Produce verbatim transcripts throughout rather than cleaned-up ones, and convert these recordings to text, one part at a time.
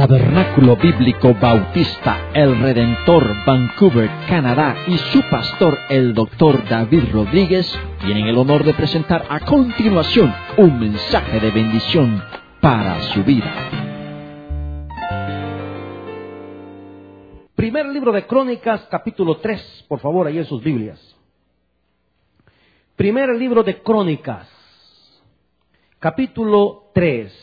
Tabernáculo Bíblico Bautista El Redentor, Vancouver, Canadá, y su pastor, el doctor David Rodríguez, tienen el honor de presentar a continuación un mensaje de bendición para su vida. Primer libro de Crónicas, capítulo tres, por favor, ahí en sus Biblias. Primer libro de Crónicas, capítulo tres.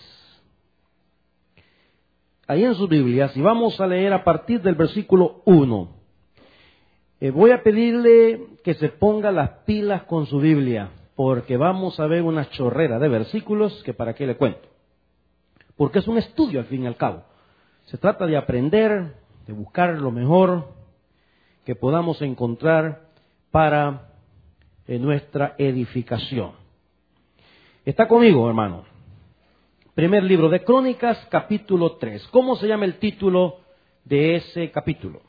Ahí en sus Biblias, y vamos a leer a partir del versículo uno. Eh, voy a pedirle que se ponga las pilas con su Biblia, porque vamos a ver una chorrera de versículos que para qué le cuento. Porque es un estudio al fin y al cabo. Se trata de aprender, de buscar lo mejor que podamos encontrar para eh, nuestra edificación. ¿Está conmigo, hermano? Primer libro de Crónicas, capítulo tres. ¿Cómo se llama el título de ese capítulo?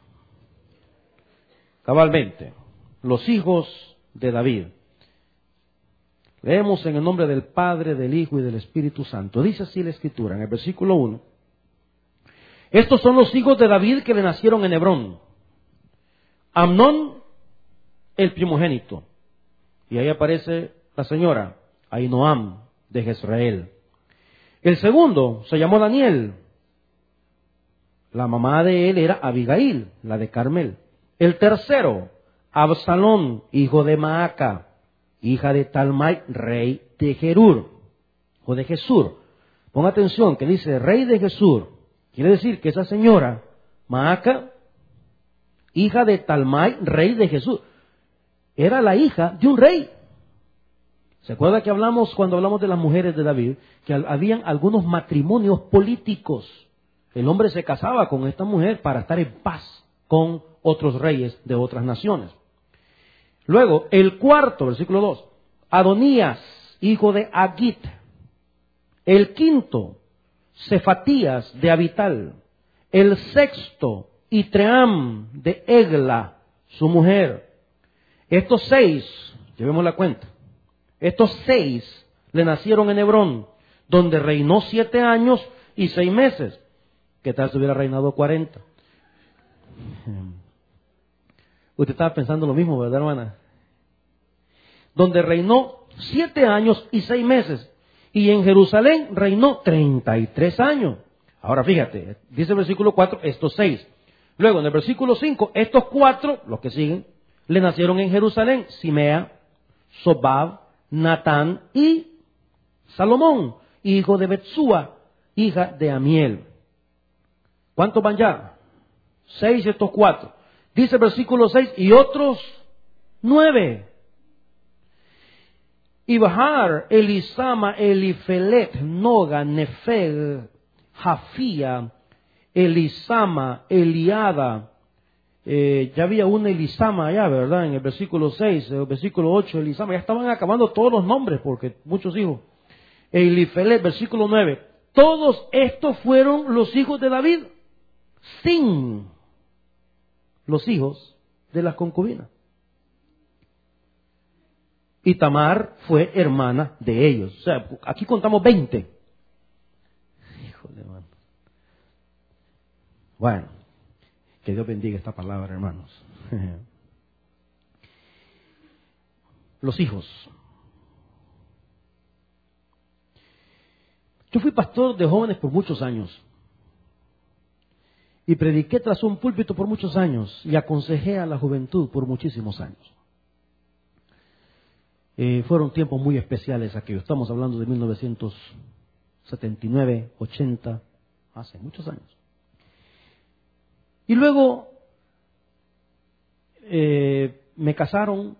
Cabalmente, los hijos de David. Leemos en el nombre del Padre, del Hijo y del Espíritu Santo. Dice así la Escritura, en el versículo uno. Estos son los hijos de David que le nacieron en Hebrón. Amnón, el primogénito. Y ahí aparece la señora, Ahinoam, de Jezreel. El segundo se llamó Daniel. La mamá de él era Abigail, la de Carmel. El tercero, Absalón, hijo de Maaca, hija de Talmai, rey de Gerur, o de Jesur. Ponga atención que dice rey de Jesur. Quiere decir que esa señora, Maaca, hija de Talmai, rey de Jesur, era la hija de un rey. ¿Se acuerda que hablamos cuando hablamos de las mujeres de David? Que habían algunos matrimonios políticos. El hombre se casaba con esta mujer para estar en paz con otros reyes de otras naciones. Luego, el cuarto, versículo dos, Adonías, hijo de Agit. El quinto, Cefatías de Abital. El sexto, Itream de Egla, su mujer. Estos seis, llevemos la cuenta. Estos seis le nacieron en Hebrón, donde reinó siete años y seis meses. ¿Qué tal si hubiera reinado cuarenta? Usted estaba pensando lo mismo, ¿verdad, hermana? Donde reinó siete años y seis meses. Y en Jerusalén reinó treinta y tres años. Ahora fíjate, dice el versículo cuatro, estos seis. Luego en el versículo cinco, estos cuatro, los que siguen, le nacieron en Jerusalén, Simea, Sobab, Natán y Salomón, hijo de Betsúa, hija de Amiel. ¿Cuántos van ya? Seis estos cuatro. Dice el versículo seis, y otros nueve. Ibahar, Elisama, Elifelet, Noga, Nefeg, Jafía, Elisama, Eliada. Eh, ya había una Elisama allá, ¿verdad? En el versículo seis, el versículo ocho, Elisama. Ya estaban acabando todos los nombres porque muchos hijos. Elifelet, versículo nueve. Todos estos fueron los hijos de David, sin los hijos de las concubinas. Y Tamar fue hermana de ellos. O sea, aquí contamos veinte. Híjole, mano. Bueno, que Dios bendiga esta palabra, hermanos. Los hijos. Yo fui pastor de jóvenes por muchos años. Y prediqué tras un púlpito por muchos años. Y aconsejé a la juventud por muchísimos años. Eh, fueron tiempos muy especiales aquellos. Estamos hablando de mil novecientos setenta y nueve, ochenta, hace muchos años. Y luego eh, me casaron,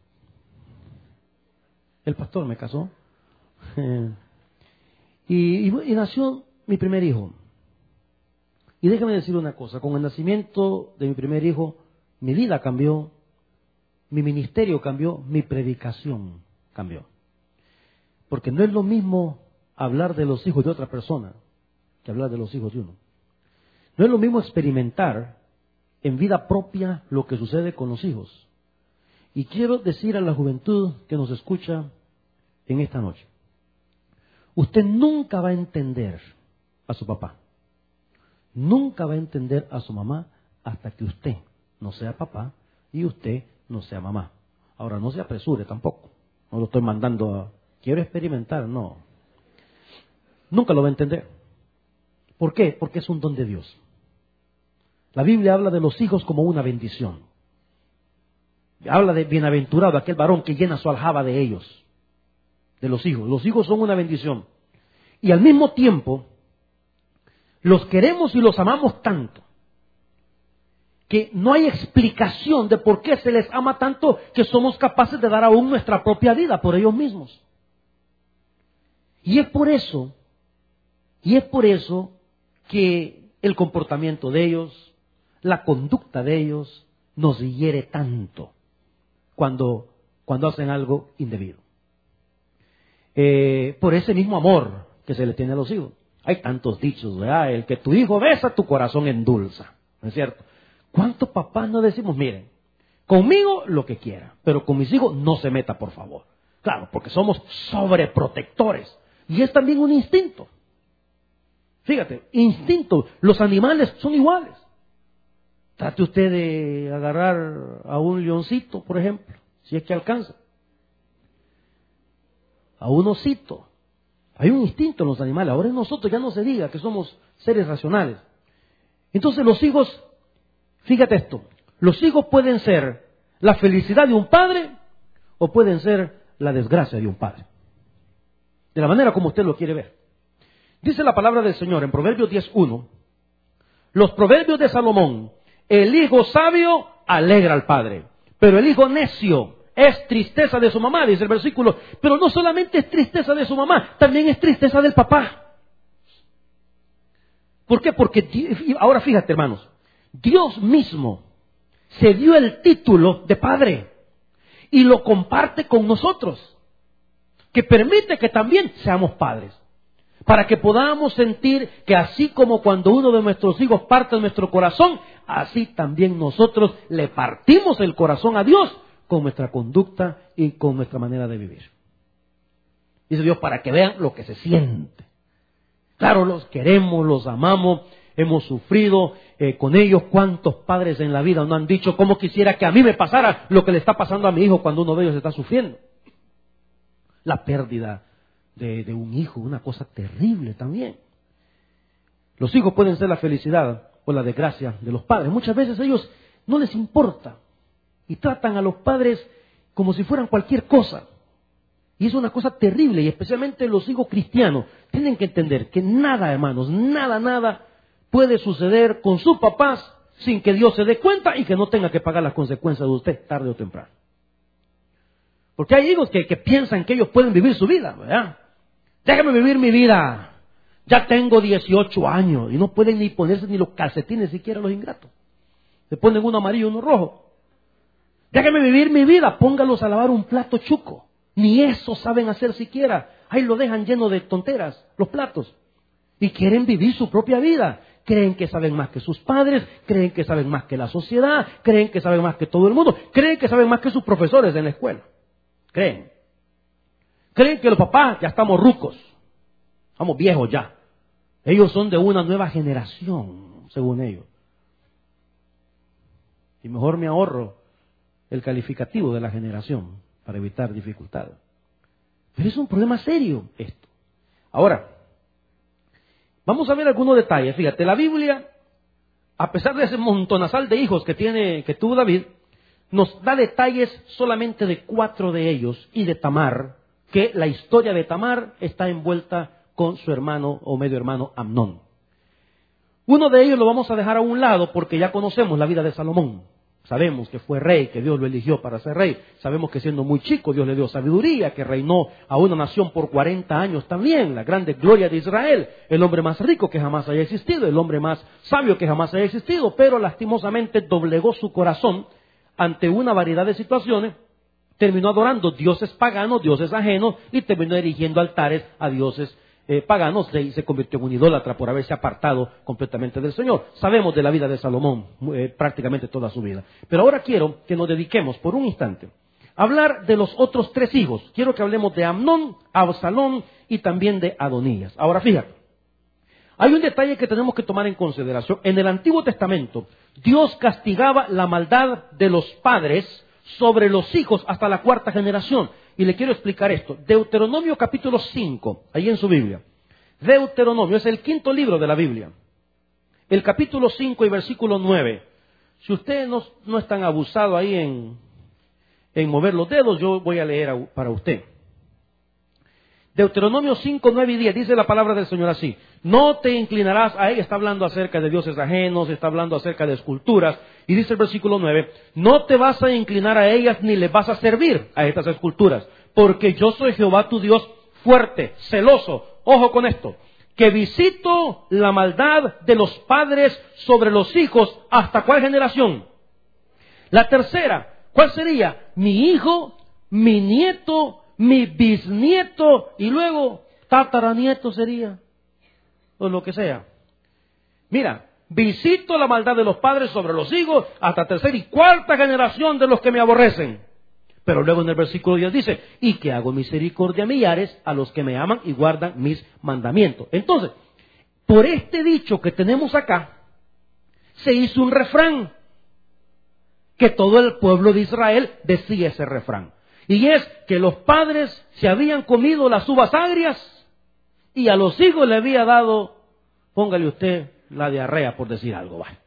el pastor me casó, eh, y, y, y nació mi primer hijo. Y déjame decir una cosa, con el nacimiento de mi primer hijo, mi vida cambió, mi ministerio cambió, mi predicación cambió. Porque no es lo mismo hablar de los hijos de otra persona que hablar de los hijos de uno. No es lo mismo experimentar en vida propia lo que sucede con los hijos. Y quiero decir a la juventud que nos escucha en esta noche, usted nunca va a entender a su papá. nunca va a entender a su mamá hasta que usted no sea papá y usted no sea mamá. Ahora, no se apresure tampoco. No lo estoy mandando a... Quiero experimentar, no. Nunca lo va a entender. ¿Por qué? Porque es un don de Dios. La Biblia habla de los hijos como una bendición. Habla de bienaventurado aquel varón que llena su aljaba de ellos, de los hijos. Los hijos son una bendición. Y al mismo tiempo, los queremos y los amamos tanto, que no hay explicación de por qué se les ama tanto, que somos capaces de dar aún nuestra propia vida por ellos mismos. Y es por eso, y es por eso que el comportamiento de ellos, la conducta de ellos, nos hiere tanto cuando, cuando hacen algo indebido. Eh, por ese mismo amor que se le tiene a los hijos. Hay tantos dichos, ¿verdad? El que tu hijo besa, tu corazón endulza. ¿No es cierto? ¿Cuántos papás no decimos, miren, conmigo lo que quiera, pero con mis hijos no se meta, por favor? Claro, porque somos sobreprotectores. Y es también un instinto. Fíjate, instinto. Los animales son iguales. Trate usted de agarrar a un leoncito, por ejemplo, si es que alcanza. A un osito. Hay un instinto en los animales. Ahora en nosotros ya no se diga que somos seres racionales. Entonces los hijos, fíjate esto, los hijos pueden ser la felicidad de un padre o pueden ser la desgracia de un padre. De la manera como usted lo quiere ver. Dice la palabra del Señor en Proverbios diez uno, los proverbios de Salomón, el hijo sabio alegra al padre, pero el hijo necio es tristeza de su mamá, dice el versículo. Pero no solamente es tristeza de su mamá, también es tristeza del papá. ¿Por qué? Porque, ahora fíjate hermanos, Dios mismo se dio el título de padre y lo comparte con nosotros, que permite que también seamos padres, para que podamos sentir que así como cuando uno de nuestros hijos parte nuestro corazón, así también nosotros le partimos el corazón a Dios con nuestra conducta y con nuestra manera de vivir. Dice Dios, para que vean lo que se siente. Claro, los queremos, los amamos, hemos sufrido eh, con ellos. ¿Cuántos padres en la vida no han dicho cómo quisiera que a mí me pasara lo que le está pasando a mi hijo cuando uno de ellos está sufriendo? La pérdida de, de un hijo, una cosa terrible también. Los hijos pueden ser la felicidad o la desgracia de los padres. Muchas veces a ellos no les importa y tratan a los padres como si fueran cualquier cosa. Y es una cosa terrible, y especialmente los hijos cristianos tienen que entender que nada, hermanos, nada, nada puede suceder con sus papás sin que Dios se dé cuenta y que no tenga que pagar las consecuencias de usted tarde o temprano. Porque hay hijos que, que piensan que ellos pueden vivir su vida, ¿verdad? Déjame vivir mi vida. Ya tengo dieciocho años y no pueden ni ponerse ni los calcetines siquiera los ingratos. Se ponen uno amarillo y uno rojo. Déjame vivir mi vida, póngalos a lavar un plato chuco. Ni eso saben hacer siquiera. Ahí lo dejan lleno de tonteras, los platos. Y quieren vivir su propia vida. Creen que saben más que sus padres, creen que saben más que la sociedad, creen que saben más que todo el mundo, creen que saben más que sus profesores en la escuela. Creen. Creen que los papás ya estamos rucos. Estamos viejos ya. Ellos son de una nueva generación, según ellos. Y mejor me ahorro el calificativo de la generación para evitar dificultades. Pero es un problema serio esto. Ahora, vamos a ver algunos detalles. Fíjate, la Biblia, a pesar de ese montonazal de hijos que tiene, que tuvo David, nos da detalles solamente de cuatro de ellos y de Tamar, que la historia de Tamar está envuelta con su hermano o medio hermano Amnón. Uno de ellos lo vamos a dejar a un lado porque ya conocemos la vida de Salomón. Sabemos que fue rey, que Dios lo eligió para ser rey. Sabemos que siendo muy chico Dios le dio sabiduría, que reinó a una nación por cuarenta años también, la grande gloria de Israel, el hombre más rico que jamás haya existido, el hombre más sabio que jamás haya existido, pero lastimosamente doblegó su corazón ante una variedad de situaciones, terminó adorando dioses paganos, dioses ajenos, y terminó erigiendo altares a dioses Eh, paganos, y se convirtió en un idólatra por haberse apartado completamente del Señor. Sabemos de la vida de Salomón eh, prácticamente toda su vida. Pero ahora quiero que nos dediquemos por un instante a hablar de los otros tres hijos. Quiero que hablemos de Amnón, Absalón y también de Adonías. Ahora fíjate, Hay un detalle que tenemos que tomar en consideración. En el Antiguo Testamento, Dios castigaba la maldad de los padres sobre los hijos hasta la cuarta generación. Y le quiero explicar esto. Deuteronomio capítulo cinco, ahí en su Biblia. Deuteronomio es el quinto libro de la Biblia. El capítulo cinco y versículo nueve. Si usted no, no es tan abusado ahí en, en mover los dedos, yo voy a leer a, para usted. Deuteronomio cinco, nueve y diez, dice la palabra del Señor así: no te inclinarás a ella. Está hablando acerca de dioses ajenos, está hablando acerca de esculturas. Y dice el versículo nueve, no te vas a inclinar a ellas ni les vas a servir a estas esculturas, porque yo soy Jehová tu Dios fuerte, celoso. Ojo con esto, que visito la maldad de los padres sobre los hijos. ¿Hasta cuál generación? La tercera. ¿Cuál sería? Mi hijo, mi nieto, mi bisnieto y luego tataranieto sería, o lo que sea. Mira, visito la maldad de los padres sobre los hijos hasta tercera y cuarta generación de los que me aborrecen. Pero luego en el versículo diez dice, y que hago misericordia a millares a los que me aman y guardan mis mandamientos. Entonces, por este dicho que tenemos acá, se hizo un refrán, que todo el pueblo de Israel decía ese refrán. Y es que los padres se habían comido las uvas agrias y a los hijos le había dado, póngale usted, la diarrea, por decir algo. Vale.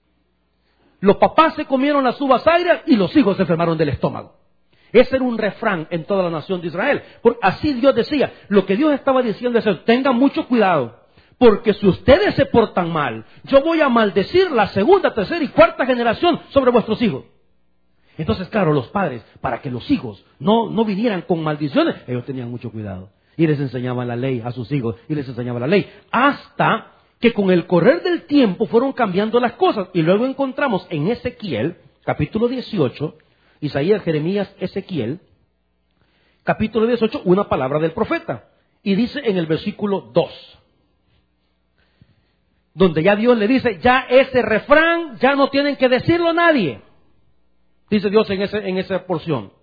Los papás se comieron las uvas agrias y los hijos se enfermaron del estómago. Ese era un refrán en toda la nación de Israel. Porque así Dios decía, lo que Dios estaba diciendo es, tengan mucho cuidado, porque si ustedes se portan mal, yo voy a maldecir la segunda, tercera y cuarta generación sobre vuestros hijos. Entonces, claro, los padres, para que los hijos no, no vinieran con maldiciones, ellos tenían mucho cuidado. Y les enseñaban la ley a sus hijos, y les enseñaban la ley. Hasta que con el correr del tiempo fueron cambiando las cosas. Y luego encontramos en Ezequiel, capítulo dieciocho, Isaías, Jeremías, Ezequiel, capítulo dieciocho, una palabra del profeta. Y dice en el versículo dos, donde ya Dios le dice, ya ese refrán, ya no tienen que decirlo a nadie. Dice Dios en, ese, en esa porción.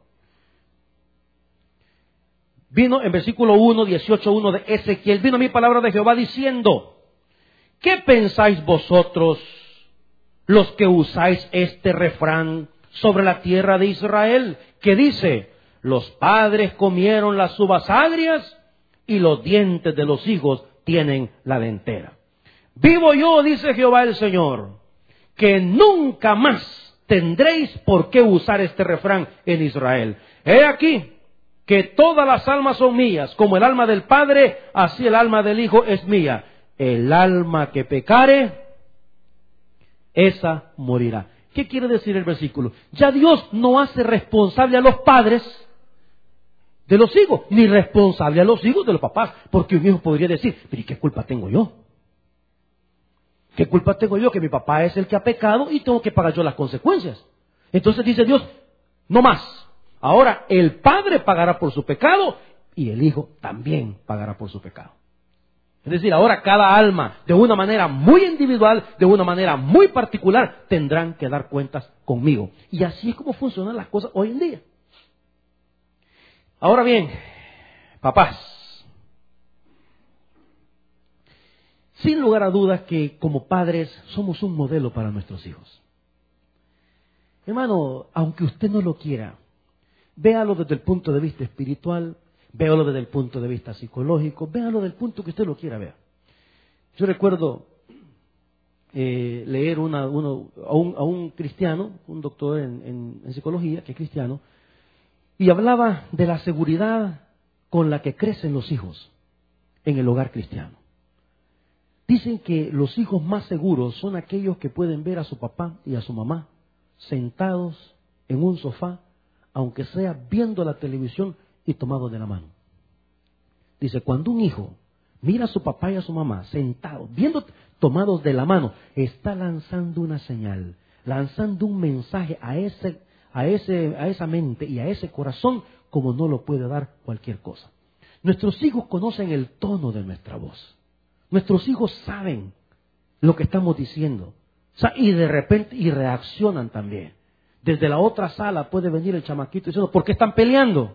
Vino en versículo uno, dieciocho uno de Ezequiel, vino mi palabra de Jehová diciendo, ¿qué pensáis vosotros los que usáis este refrán sobre la tierra de Israel? Que dice, los padres comieron las uvas agrias y los dientes de los hijos tienen la dentera. Vivo yo, dice Jehová el Señor, que nunca más tendréis por qué usar este refrán en Israel. He aquí que todas las almas son mías, como el alma del Padre, así el alma del Hijo es mía. El alma que pecare, esa morirá. ¿Qué quiere decir el versículo? Ya Dios no hace responsable a los padres de los hijos, ni responsable a los hijos de los papás, porque un hijo podría decir, pero ¿y qué culpa tengo yo? ¿Qué culpa tengo yo? Que mi papá es el que ha pecado y tengo que pagar yo las consecuencias. Entonces dice Dios, no más. Ahora el padre pagará por su pecado y el hijo también pagará por su pecado. Es decir, ahora cada alma, de una manera muy individual, de una manera muy particular, tendrán que dar cuentas conmigo. Y así es como funcionan las cosas hoy en día. Ahora bien, papás, sin lugar a dudas que como padres somos un modelo para nuestros hijos. Hermano, aunque usted no lo quiera, véalo desde el punto de vista espiritual, véalo desde el punto de vista psicológico, véalo desde el punto que usted lo quiera ver. Yo recuerdo eh, leer una, uno, a, un, a un cristiano, un doctor en, en, en psicología, que es cristiano, y hablaba de la seguridad con la que crecen los hijos en el hogar cristiano. Dicen que los hijos más seguros son aquellos que pueden ver a su papá y a su mamá sentados en un sofá, aunque sea viendo la televisión y tomados de la mano. Dice, cuando un hijo mira a su papá y a su mamá sentados, viendo, tomados de la mano, está lanzando una señal, lanzando un mensaje a ese, a ese, a esa mente y a ese corazón como no lo puede dar cualquier cosa. Nuestros hijos conocen el tono de nuestra voz. Nuestros hijos saben lo que estamos diciendo. Y de repente, y reaccionan también. Desde la otra sala puede venir el chamaquito diciendo, ¿por qué están peleando?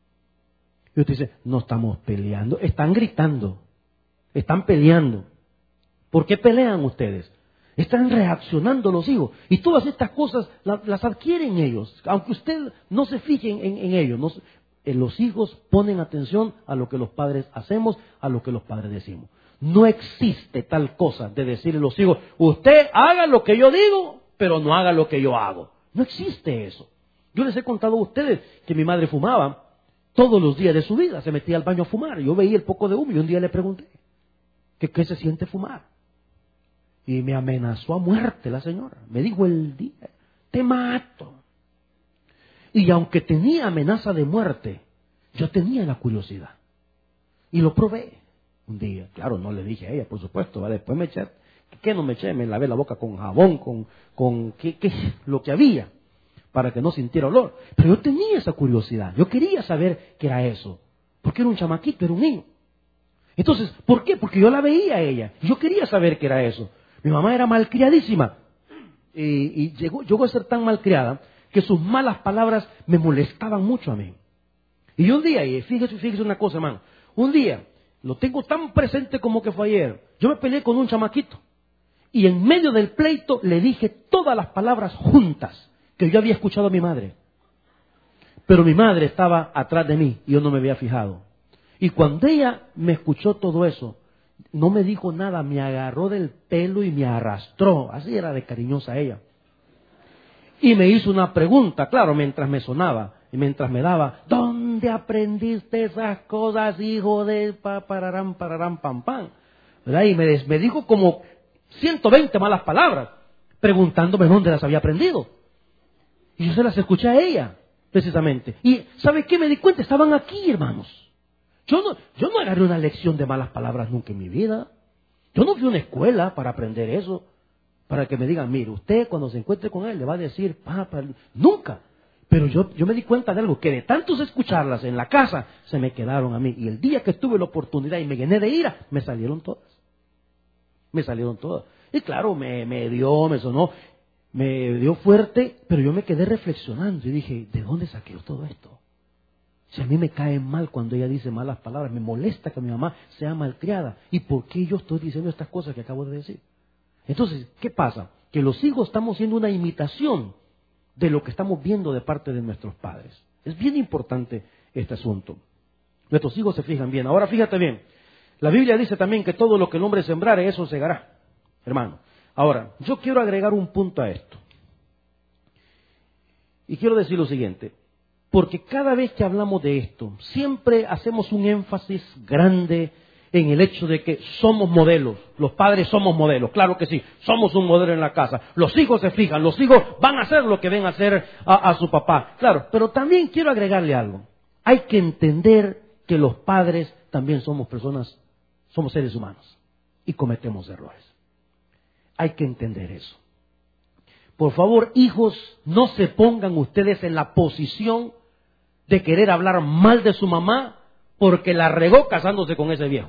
Y usted dice, no estamos peleando, están gritando, están peleando. ¿Por qué pelean ustedes? Están reaccionando los hijos. Y todas estas cosas las, las adquieren ellos. Aunque usted no se fije en, en, en ellos. No, eh, los hijos ponen atención a lo que los padres hacemos, a lo que los padres decimos. No existe tal cosa de decirle a los hijos, usted haga lo que yo digo, pero no haga lo que yo hago. No existe eso. Yo les he contado a ustedes que mi madre fumaba todos los días de su vida. Se metía al baño a fumar. Yo veía el poco de humo y un día le pregunté, ¿qué, qué se siente fumar? Y me amenazó a muerte la señora. Me dijo el día, te mato. Y aunque tenía amenaza de muerte, yo tenía la curiosidad. Y lo probé un día. Claro, no le dije a ella, por supuesto. ¿Vale? Después me eché, ¿qué no me eché? Me lavé la boca con jabón, con, con ¿qué, qué? lo que había, para que no sintiera olor. Pero yo tenía esa curiosidad. Yo quería saber qué era eso. Porque era un chamaquito, era un niño. Entonces, ¿por qué? Porque yo la veía a ella. Yo quería saber qué era eso. Mi mamá era malcriadísima y, y llegó, llegó a ser tan malcriada que sus malas palabras me molestaban mucho a mí. Y un día, y fíjese, fíjese una cosa, hermano, un día, lo tengo tan presente como que fue ayer, yo me peleé con un chamaquito y en medio del pleito le dije todas las palabras juntas que yo había escuchado a mi madre. Pero mi madre estaba atrás de mí y yo no me había fijado. Y cuando ella me escuchó todo eso, no me dijo nada, me agarró del pelo y me arrastró. Así era de cariñosa ella. Y me hizo una pregunta, claro, mientras me sonaba y mientras me daba, ¿dónde aprendiste esas cosas, hijo de pa, pararán, pararán, pam, pam? ¿Verdad? Y me, me dijo como ciento veinte malas palabras, preguntándome dónde las había aprendido. Y yo se las escuché a ella, precisamente. Y ¿sabe qué? Me di cuenta, estaban aquí, hermanos. Yo no, yo no agarré una lección de malas palabras nunca en mi vida. Yo no fui a una escuela para aprender eso, para que me digan, mire, usted cuando se encuentre con él le va a decir, papá, nunca. Pero yo, yo me di cuenta de algo, que de tantos escucharlas en la casa, se me quedaron a mí. Y el día que tuve la oportunidad y me llené de ira, me salieron todas. Me salieron todas. Y claro, me, me dio, me sonó, me dio fuerte, pero yo me quedé reflexionando y dije, ¿de dónde saqué yo todo esto? Si a mí me cae mal cuando ella dice malas palabras, me molesta que mi mamá sea malcriada. ¿Y por qué yo estoy diciendo estas cosas que acabo de decir? Entonces, ¿qué pasa? Que los hijos estamos siendo una imitación de lo que estamos viendo de parte de nuestros padres. Es bien importante este asunto. Nuestros hijos se fijan bien. Ahora fíjate bien, la Biblia dice también que todo lo que el hombre sembrare, eso segará, hermano. Ahora, yo quiero agregar un punto a esto. Y quiero decir lo siguiente. Porque cada vez que hablamos de esto, siempre hacemos un énfasis grande en el hecho de que somos modelos. Los padres somos modelos, claro que sí, somos un modelo en la casa. Los hijos se fijan, los hijos van a hacer lo que ven a hacer a, a su papá. Claro, pero también quiero agregarle algo. Hay que entender que los padres también somos personas, somos seres humanos y cometemos errores. Hay que entender eso. Por favor, hijos, no se pongan ustedes en la posición de querer hablar mal de su mamá porque la regó casándose con ese viejo.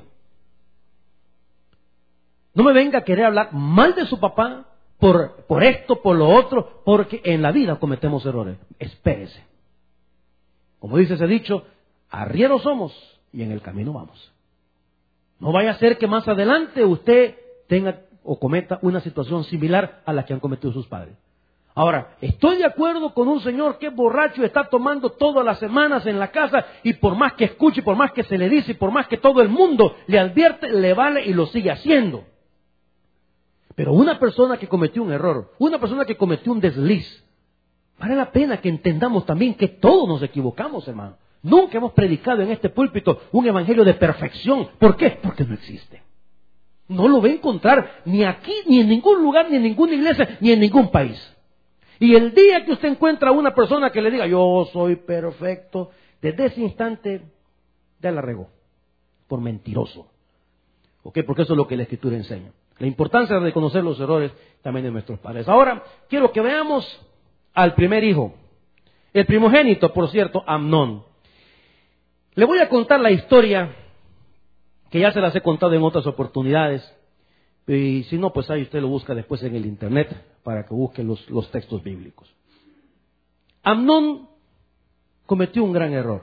No me venga a querer hablar mal de su papá por, por esto, por lo otro, porque en la vida cometemos errores. Espérese. Como dice ese dicho, arrieros somos y en el camino vamos. No vaya a ser que más adelante usted tenga o cometa una situación similar a la que han cometido sus padres. Ahora, estoy de acuerdo con un señor que es borracho y está tomando todas las semanas en la casa y por más que escuche, por más que se le dice y por más que todo el mundo le advierte, le vale y lo sigue haciendo. Pero una persona que cometió un error, una persona que cometió un desliz, vale la pena que entendamos también que todos nos equivocamos, hermano. Nunca hemos predicado en este púlpito un evangelio de perfección. ¿Por qué? Porque no existe. No lo va a encontrar ni aquí, ni en ningún lugar, ni en ninguna iglesia, ni en ningún país. Y el día que usted encuentra a una persona que le diga, yo soy perfecto, desde ese instante ya la regó, por mentiroso. ¿Ok? Porque eso es lo que la Escritura enseña. La importancia de reconocer los errores también de nuestros padres. Ahora, quiero que veamos al primer hijo. El primogénito, por cierto, Amnón. Le voy a contar la historia, que ya se las he contado en otras oportunidades. Y si no, pues ahí usted lo busca después en el internet para que busque los, los textos bíblicos. Amnón cometió un gran error.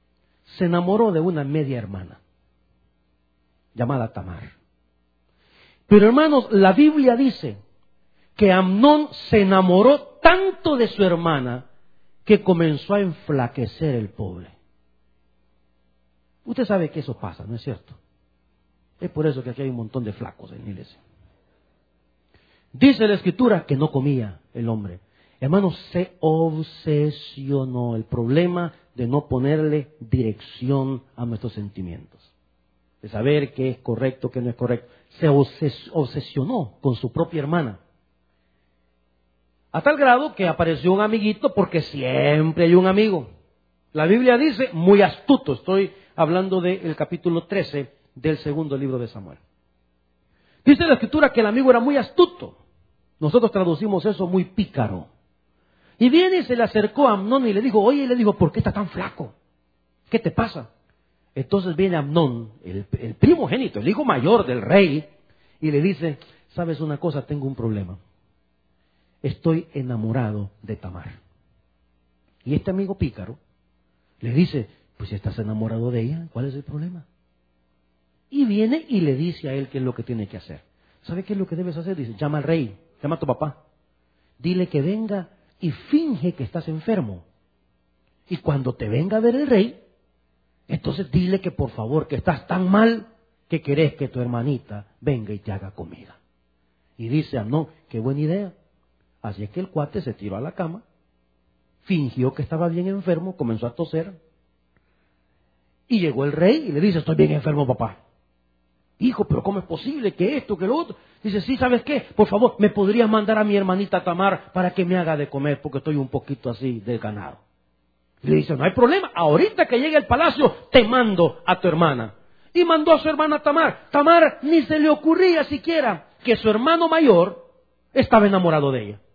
Se enamoró de una media hermana llamada Tamar. Pero hermanos, la Biblia dice que Amnón se enamoró tanto de su hermana que comenzó a enflaquecer el pobre. Usted sabe que eso pasa, ¿no es cierto? Es por eso que aquí hay un montón de flacos en la iglesia. Dice la Escritura que no comía el hombre. Hermanos, se obsesionó. El problema de no ponerle dirección a nuestros sentimientos, de saber qué es correcto, qué no es correcto. Se obsesionó con su propia hermana. A tal grado que apareció un amiguito, porque siempre hay un amigo. La Biblia dice, muy astuto. Estoy hablando del capítulo trece del segundo libro de Samuel. Dice la Escritura que el amigo era muy astuto. Nosotros traducimos eso muy pícaro. Y viene y se le acercó a Amnón y le dijo, oye, y le dijo, ¿por qué estás tan flaco? ¿Qué te pasa? Entonces viene Amnón, el, el primogénito, el hijo mayor del rey, y le dice, ¿sabes una cosa? Tengo un problema. Estoy enamorado de Tamar. Y este amigo pícaro le dice, pues si estás enamorado de ella, ¿cuál es el problema? Y viene y le dice a él qué es lo que tiene que hacer. ¿Sabe qué es lo que debes hacer? Dice, llama al rey, llama a tu papá. Dile que venga y finge que estás enfermo. Y cuando te venga a ver el rey, entonces dile que por favor, que estás tan mal que querés que tu hermanita venga y te haga comida. Y dice Amnón, qué buena idea. Así es que el cuate se tiró a la cama, fingió que estaba bien enfermo, comenzó a toser. Y llegó el rey y le dice, estoy bien enfermo, papá. Hijo, pero ¿cómo es posible que esto, que lo otro? Dice, sí, ¿sabes qué? Por favor, ¿me podrías mandar a mi hermanita Tamar para que me haga de comer? Porque estoy un poquito así desganado. Y le dice, no hay problema, ahorita que llegue al palacio, te mando a tu hermana. Y mandó a su hermana Tamar. Tamar ni se le ocurría siquiera que su hermano mayor estaba enamorado de ella.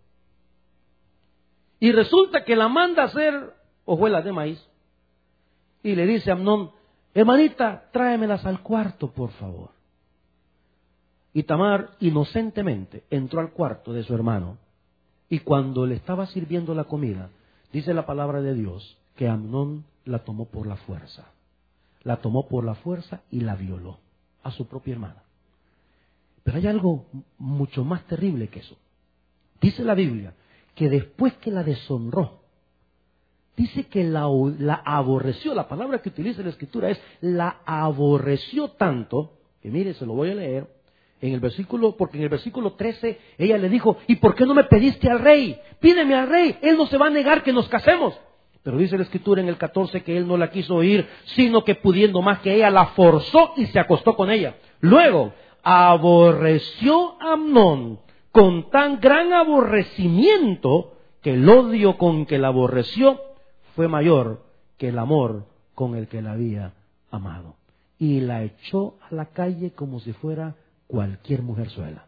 Y resulta que la manda a hacer hojuelas de maíz. Y le dice a Amnón, hermanita, tráemelas al cuarto, por favor. Y Tamar inocentemente entró al cuarto de su hermano. Y cuando le estaba sirviendo la comida, dice la palabra de Dios que Amnón la tomó por la fuerza. La tomó por la fuerza y la violó a su propia hermana. Pero hay algo mucho más terrible que eso. Dice la Biblia que después que la deshonró, dice que la, la aborreció. La palabra que utiliza la Escritura es la aborreció tanto, que mire, se lo voy a leer, en el versículo, porque en el versículo trece ella le dijo, ¿y por qué no me pediste al rey? Pídeme al rey, él no se va a negar que nos casemos. Pero dice la Escritura en el catorce que él no la quiso oír, sino que pudiendo más que ella, la forzó y se acostó con ella. Luego, aborreció a Amnón con tan gran aborrecimiento que el odio con que la aborreció fue mayor que el amor con el que la había amado. Y la echó a la calle como si fuera cualquier mujerzuela.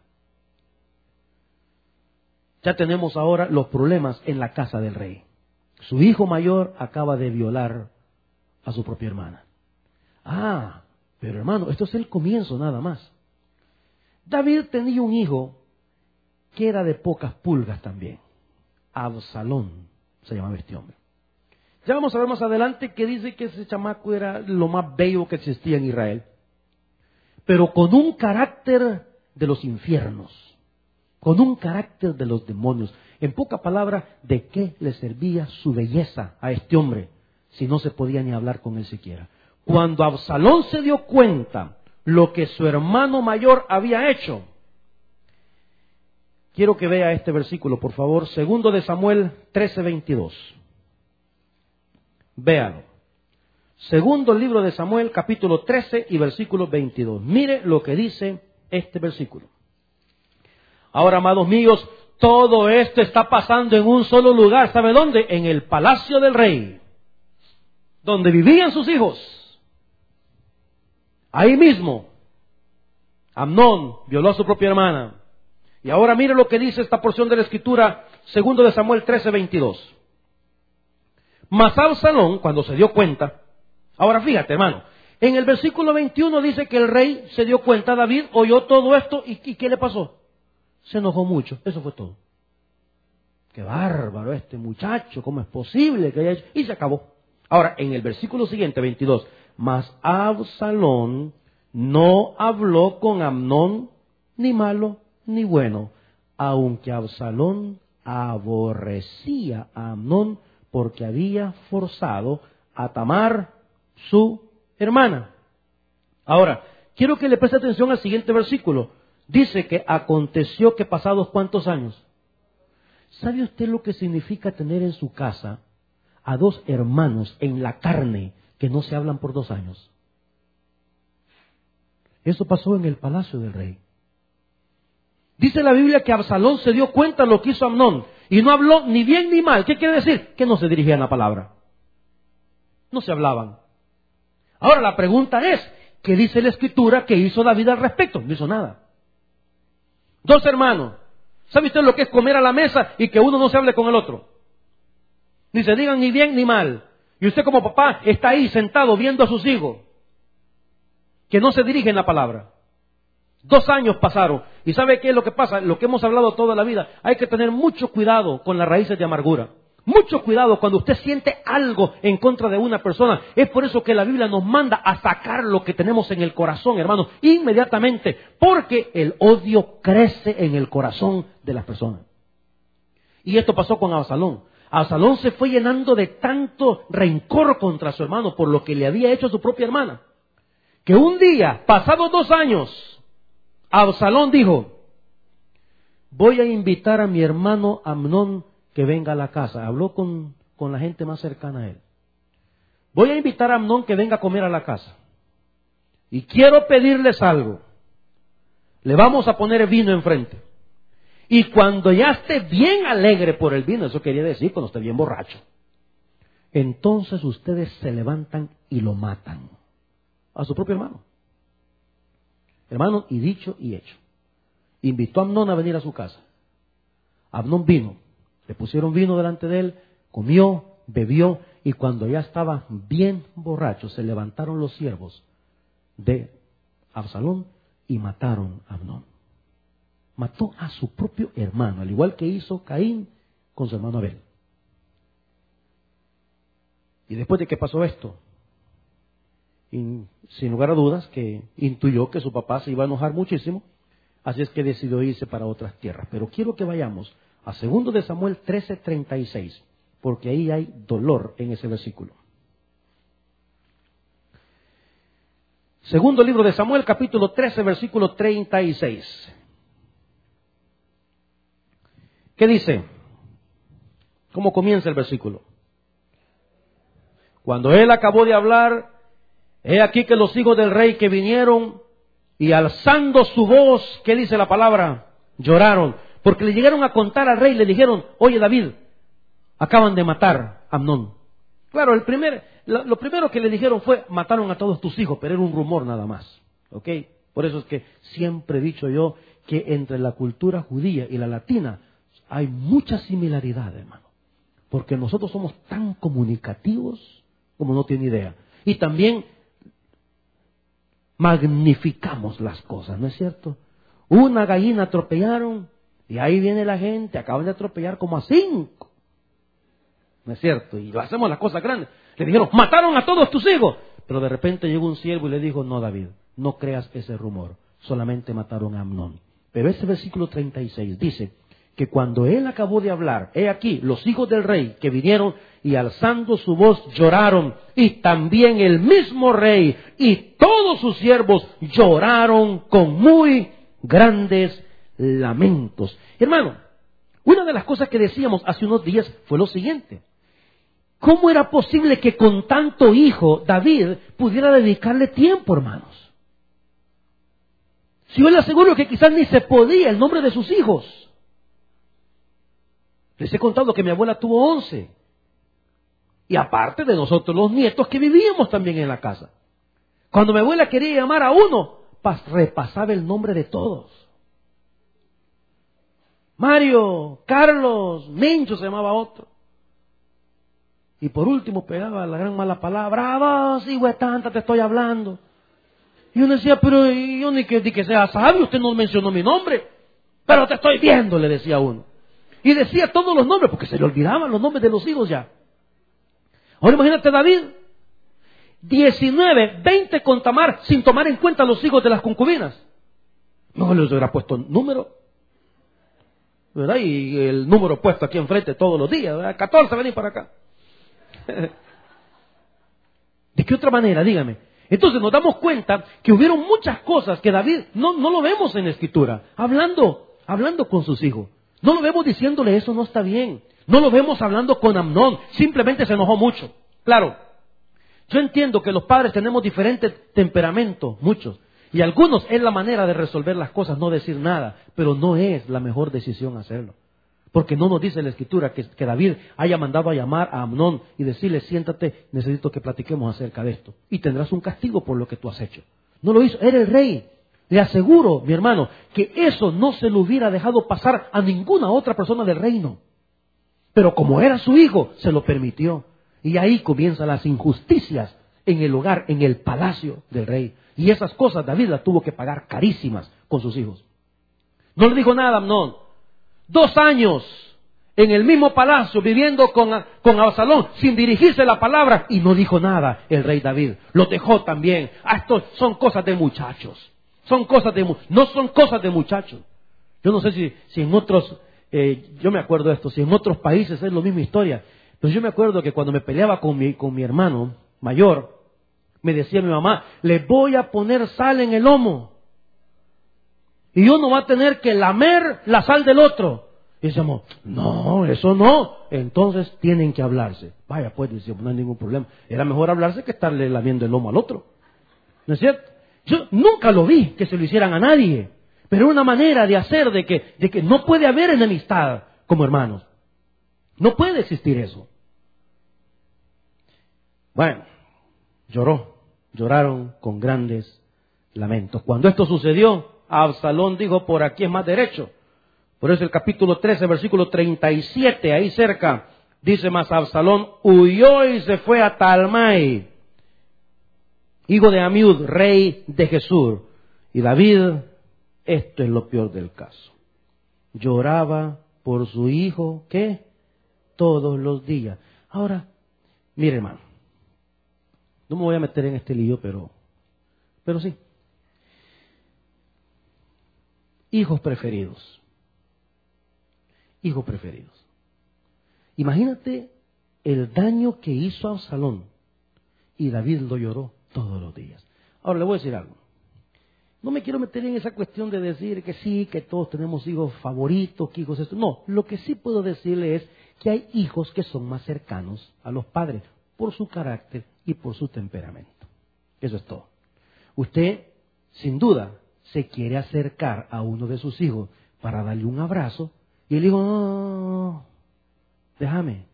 Ya tenemos ahora los problemas en la casa del rey. Su hijo mayor acaba de violar a su propia hermana. Ah, pero hermano, esto es el comienzo nada más. David tenía un hijo que era de pocas pulgas también. Absalón se llamaba este hombre. Ya vamos a ver más adelante que dice que ese chamaco era lo más bello que existía en Israel. Pero con un carácter de los infiernos, con un carácter de los demonios. En pocas palabras, ¿de qué le servía su belleza a este hombre si no se podía ni hablar con él siquiera? Cuando Absalón se dio cuenta lo que su hermano mayor había hecho, quiero que vea este versículo, por favor, segundo de Samuel trece veintidós. Véalo. Segundo libro de Samuel, capítulo trece y versículo veintidós. Mire lo que dice este versículo. Ahora, amados míos, todo esto está pasando en un solo lugar. ¿Sabe dónde? En el palacio del rey, donde vivían sus hijos. Ahí mismo, Amnón violó a su propia hermana. Y ahora mire lo que dice esta porción de la Escritura, segundo de Samuel trece veintidós. Mas Absalón, cuando se dio cuenta, ahora fíjate, hermano, en el versículo veintiuno dice que el rey se dio cuenta, David oyó todo esto, ¿y, y qué le pasó? Se enojó mucho, eso fue todo. Qué bárbaro este muchacho, ¿cómo es posible que haya hecho? Y se acabó. Ahora, en el versículo siguiente, veintidós, mas Absalón no habló con Amnón ni malo, ni bueno, aunque Absalón aborrecía a Amnón porque había forzado a Tamar, su hermana. Ahora, quiero que le preste atención al siguiente versículo. Dice que aconteció que pasados ¿cuántos años? ¿Sabe usted lo que significa tener en su casa a dos hermanos en la carne que no se hablan por dos años? Eso pasó en el palacio del rey. Dice la Biblia que Absalón se dio cuenta de lo que hizo Amnón y no habló ni bien ni mal. ¿Qué quiere decir? Que no se dirigían la palabra. No se hablaban. Ahora la pregunta es, ¿qué dice la Escritura que hizo David al respecto? No hizo nada. Dos hermanos. ¿Sabe usted lo que es comer a la mesa y que uno no se hable con el otro? Ni se digan ni bien ni mal. Y usted como papá está ahí sentado viendo a sus hijos que no se dirigen la palabra. Dos años pasaron. ¿Y sabe qué es lo que pasa? Lo que hemos hablado toda la vida. Hay que tener mucho cuidado con las raíces de amargura. Mucho cuidado cuando usted siente algo en contra de una persona. Es por eso que la Biblia nos manda a sacar lo que tenemos en el corazón, hermanos, inmediatamente. Porque el odio crece en el corazón de las personas. Y esto pasó con Absalón. Absalón se fue llenando de tanto rencor contra su hermano por lo que le había hecho a su propia hermana, que un día, pasados dos años, Absalón dijo: voy a invitar a mi hermano Amnón que venga a la casa. Habló con, con la gente más cercana a él. Voy a invitar a Amnón que venga a comer a la casa. Y quiero pedirles algo. Le vamos a poner vino enfrente. Y cuando ya esté bien alegre por el vino, eso quería decir cuando esté bien borracho, entonces ustedes se levantan y lo matan. A su propio hermano. Hermano, y dicho y hecho. Invitó a Amnón a venir a su casa. Amnón vino. Le pusieron vino delante de él, comió, bebió, y cuando ya estaba bien borracho, se levantaron los siervos de Absalón y mataron a Amnón. Mató a su propio hermano, al igual que hizo Caín con su hermano Abel. Y después de que pasó esto, y sin lugar a dudas que intuyó que su papá se iba a enojar muchísimo, así es que decidió irse para otras tierras. Pero quiero que vayamos a segundo de Samuel trece treinta y seis, porque ahí hay dolor en ese versículo. Segundo libro de Samuel, capítulo trece, versículo treinta y seis. ¿Qué dice? ¿Cómo comienza el versículo? Cuando él acabó de hablar, he aquí que los hijos del rey que vinieron y alzando su voz, ¿qué dice la palabra? Lloraron. Porque le llegaron a contar al rey, le dijeron: oye David, acaban de matar a Amnón. Claro, el primer, lo, lo primero que le dijeron fue: mataron a todos tus hijos, pero era un rumor nada más. ¿Ok? Por eso es que siempre he dicho yo que entre la cultura judía y la latina hay mucha similaridad, hermano. Porque nosotros somos tan comunicativos como no tiene idea. Y también magnificamos las cosas, ¿no es cierto? Una gallina atropellaron y ahí viene la gente, acaban de atropellar como a cinco. ¿No es cierto? Y lo hacemos las cosas grandes. Le dijeron: mataron a todos tus hijos. Pero de repente llegó un siervo y le dijo: no, David, no creas ese rumor. Solamente mataron a Amnón. Pero ese versículo treinta y seis dice que cuando él acabó de hablar, he aquí, los hijos del rey que vinieron y alzando su voz lloraron, y también el mismo rey y todos sus siervos lloraron con muy grandes lamentos. Hermano, una de las cosas que decíamos hace unos días fue lo siguiente: ¿cómo era posible que con tanto hijo David pudiera dedicarle tiempo, hermanos? Si yo le aseguro que quizás ni se podía el nombre de sus hijos. Les he contado que mi abuela tuvo once. Y aparte de nosotros los nietos que vivíamos también en la casa. Cuando mi abuela quería llamar a uno, repasaba el nombre de todos. Mario, Carlos, Mencho se llamaba otro. Y por último pegaba la gran mala palabra: vos, hijo de tanta, te estoy hablando. Y uno decía: pero yo ni que, ni que sea sabio, usted no mencionó mi nombre. Pero te estoy viendo, le decía uno. Y decía todos los nombres, porque se le olvidaban los nombres de los hijos ya. Ahora imagínate David, diecinueve, veinte con Tamar, sin tomar en cuenta los hijos de las concubinas. No les hubiera puesto número, ¿verdad? Y el número puesto aquí enfrente todos los días, ¿verdad? catorce, vení para acá. ¿De qué otra manera? Dígame. Entonces nos damos cuenta que hubieron muchas cosas que David no, no lo vemos en la Escritura, hablando, hablando con sus hijos. No lo vemos diciéndole eso no está bien. No lo vemos hablando con Amnón, simplemente se enojó mucho. Claro, yo entiendo que los padres tenemos diferentes temperamentos, muchos. Y algunos es la manera de resolver las cosas, no decir nada, pero no es la mejor decisión hacerlo. Porque no nos dice la Escritura que, que David haya mandado a llamar a Amnón y decirle, siéntate, necesito que platiquemos acerca de esto. Y tendrás un castigo por lo que tú has hecho. No lo hizo, era el rey. Le aseguro, mi hermano, que eso no se lo hubiera dejado pasar a ninguna otra persona del reino. Pero como era su hijo, se lo permitió. Y ahí comienzan las injusticias en el hogar, en el palacio del rey. Y esas cosas David las tuvo que pagar carísimas con sus hijos. No le dijo nada a Amnón. Dos años en el mismo palacio viviendo con, con Absalón sin dirigirse la palabra y no dijo nada el rey David. Lo dejó también. Ah, esto son cosas de muchachos. Son cosas de no son cosas de muchachos. Yo no sé si, si en otros, eh, yo me acuerdo de esto, si en otros países es la misma historia. Pero yo me acuerdo que cuando me peleaba con mi, con mi hermano mayor, me decía mi mamá, le voy a poner sal en el lomo. Y uno va a tener que lamer la sal del otro. Y decíamos, no, eso no. Entonces tienen que hablarse. Vaya, pues, decíamos, no hay ningún problema. Era mejor hablarse que estarle lamiendo el lomo al otro. ¿No es cierto? Yo nunca lo vi que se lo hicieran a nadie. Pero una manera de hacer de que, de que no puede haber enemistad como hermanos. No puede existir eso. Bueno, lloró. Lloraron con grandes lamentos. Cuando esto sucedió, Absalón dijo, por aquí es más derecho. Por eso el capítulo trece, versículo treinta y siete, ahí cerca, dice más, Absalón huyó y se fue a Talmai, hijo de Amiud, rey de Gesur. Y David, esto es lo peor del caso, lloraba por su hijo, ¿qué? Todos los días. Ahora, mire hermano, no me voy a meter en este lío, pero, pero sí. Hijos preferidos. Hijos preferidos. Imagínate el daño que hizo a Absalón. Y David lo lloró todos los días. Ahora le voy a decir algo. No me quiero meter en esa cuestión de decir que sí, que todos tenemos hijos favoritos, que hijos esto. No, lo que sí puedo decirle es que hay hijos que son más cercanos a los padres por su carácter y por su temperamento. Eso es todo. Usted, sin duda, se quiere acercar a uno de sus hijos para darle un abrazo y el hijo, no, no, no, déjame.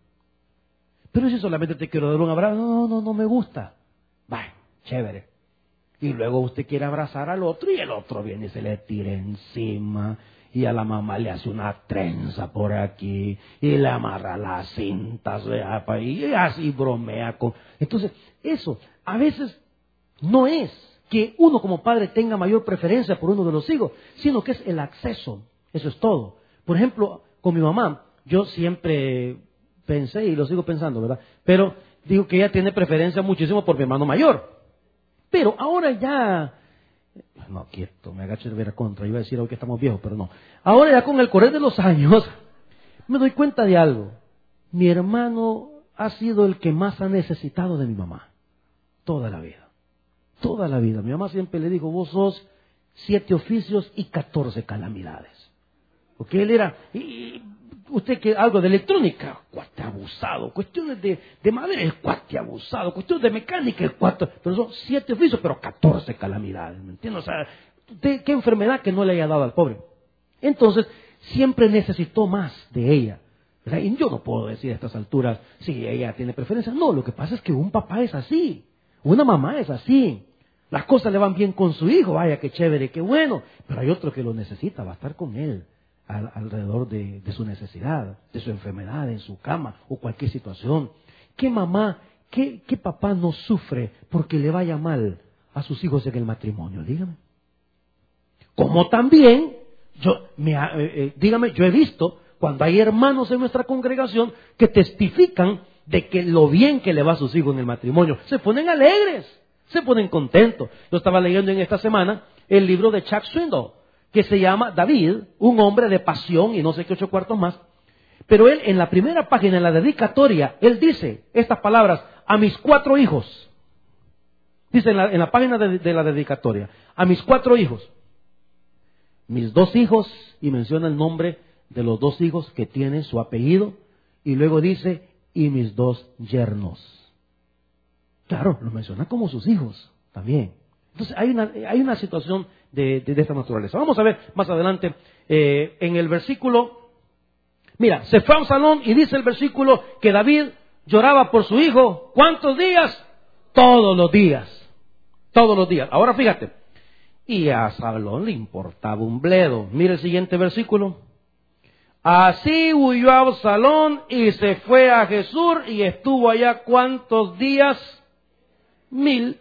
Pero si solamente te quiero dar un abrazo, no, no, no me gusta. Vaya, chévere. Y luego usted quiere abrazar al otro y el otro viene y se le tira encima y a la mamá le hace una trenza por aquí y le amarra las cintas y así bromea con... Entonces, eso a veces no es que uno como padre tenga mayor preferencia por uno de los hijos, sino que es el acceso. Eso es todo. Por ejemplo, con mi mamá, yo siempre pensé, y lo sigo pensando, ¿verdad? Pero digo que ella tiene preferencia muchísimo por mi hermano mayor. Pero ahora ya... No, quieto, me agacho de ver a contra. Iba a decir hoy que estamos viejos, pero no. Ahora ya con el correr de los años, me doy cuenta de algo. Mi hermano ha sido el que más ha necesitado de mi mamá. Toda la vida. Toda la vida. Mi mamá siempre le dijo, vos sos siete oficios y catorce calamidades. Porque él era, y usted que algo de electrónica, cuate abusado. Cuestiones de, de madera, el cuate abusado. Cuestiones de mecánica, el cuate. Pero son siete oficios, pero catorce calamidades. ¿Me entiendes? O sea, ¿de qué enfermedad que no le haya dado al pobre? Entonces, siempre necesitó más de ella. ¿Verdad? Y yo no puedo decir a estas alturas si ella tiene preferencia. No, lo que pasa es que un papá es así. Una mamá es así. Las cosas le van bien con su hijo, vaya, qué chévere, qué bueno. Pero hay otro que lo necesita, va a estar con él al, alrededor de, de su necesidad, de su enfermedad, en su cama o cualquier situación. ¿Qué mamá, qué, qué papá no sufre porque le vaya mal a sus hijos en el matrimonio? Dígame. Como también, yo, me, eh, eh, dígame, yo he visto cuando hay hermanos en nuestra congregación que testifican de que lo bien que le va a sus hijos en el matrimonio, se ponen alegres, se ponen contentos. Yo estaba leyendo en esta semana el libro de Chuck Swindoll, que se llama David, un hombre de pasión y no sé qué ocho cuartos más. Pero él, en la primera página, en la dedicatoria, él dice estas palabras: a mis cuatro hijos. Dice en la, en la página de, de la dedicatoria: a mis cuatro hijos. Mis dos hijos, y menciona el nombre de los dos hijos que tienen su apellido, y luego dice: y mis dos yernos. Claro, los menciona como sus hijos también. Entonces hay una, hay una situación de, de, de esta naturaleza. Vamos a ver más adelante eh, en el versículo. Mira, se fue a Absalón y dice el versículo que David lloraba por su hijo. ¿Cuántos días? Todos los días. Todos los días. Ahora fíjate. Y a Absalón le importaba un bledo. Mira el siguiente versículo. Así huyó Absalón y se fue a Jesús y estuvo allá ¿cuántos días? Mil.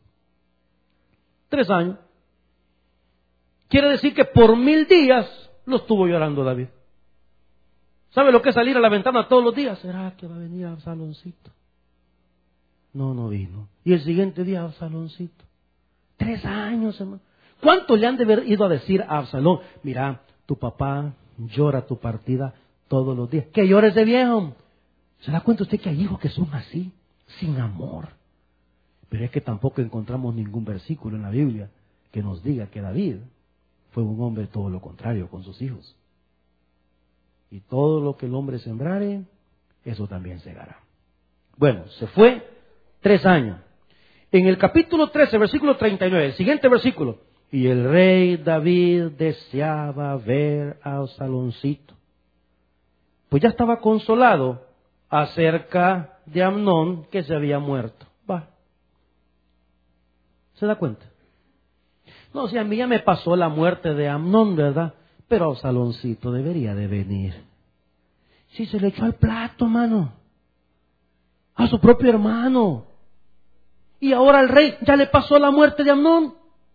Tres años. Quiere decir que por mil días lo estuvo llorando David. ¿Sabe lo que es salir a la ventana todos los días? ¿Será que va a venir Absaloncito? No, no vino. Y el siguiente día Absaloncito. Tres años, hermano. ¿Cuánto le han de haber ido a decir a Absalón? Mira, tu papá llora tu partida todos los días. Que llore ese viejo. ¿Se da cuenta usted que hay hijos que son así? Sin amor. Pero es que tampoco encontramos ningún versículo en la Biblia que nos diga que David fue un hombre todo lo contrario con sus hijos. Y todo lo que el hombre sembrare, eso también segará. Bueno, se fue tres años. En el capítulo trece, versículo treinta y nueve, el siguiente versículo. Y el rey David deseaba ver a Absaloncito, pues ya estaba consolado acerca de Amnón, que se había muerto. Va. ¿Se da cuenta? No, si a mí ya me pasó la muerte de Amnón, ¿verdad? Pero Absaloncito debería de venir. Si se le echó al plato, mano. A su propio hermano. Y ahora el rey ya le pasó la muerte de Amnón.